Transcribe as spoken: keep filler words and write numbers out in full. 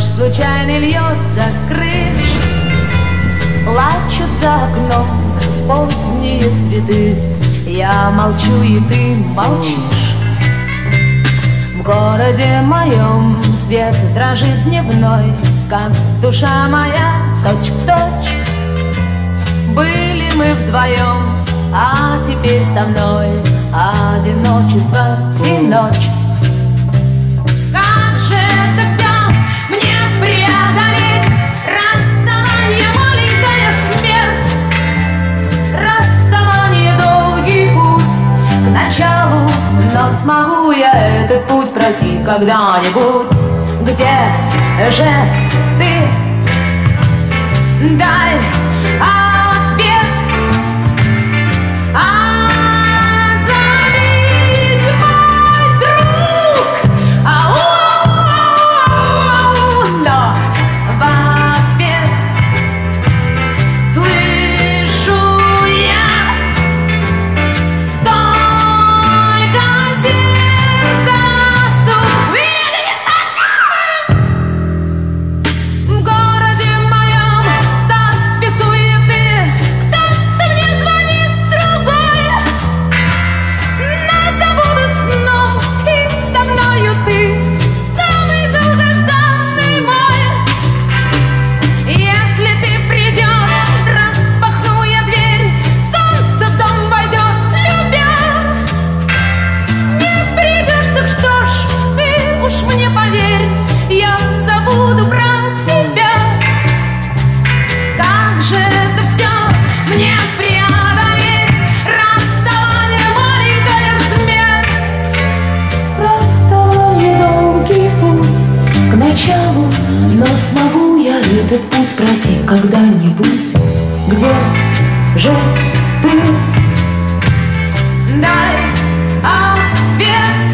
случайный льется с крыш, плачут за окном поздние цветы. Я молчу, и ты молчишь. В городе моем свет дрожит дневной, как душа моя точь-в-точь. Были мы вдвоем, а теперь со мной одиночество и ночь. Как же это все мне преодолеть? Расставание, маленькая смерть, расставание, долгий путь к началу. Но смогу я этот путь пройти когда-нибудь? Где же ты? Дай ответ. Отзовись, мой друг. Ау-ау-ау. Но в ответ слышу я только сердце стук. В городе моем царстве суеты кто-то мне звонит, другой. Но забуду сном, и со мною ты, самый долгожданный мой. Если ты придешь, распахну я дверь, солнце в дом войдет, любя. Не придешь, так что ж, ты уж мне поверь, я забуду про тебя. Как же это все мне преодолеть? Расставание, маленькая смерть, расставание, долгий путь к началу. Но смогу я этот путь пройти когда-нибудь? Где же ты? Дай ответ.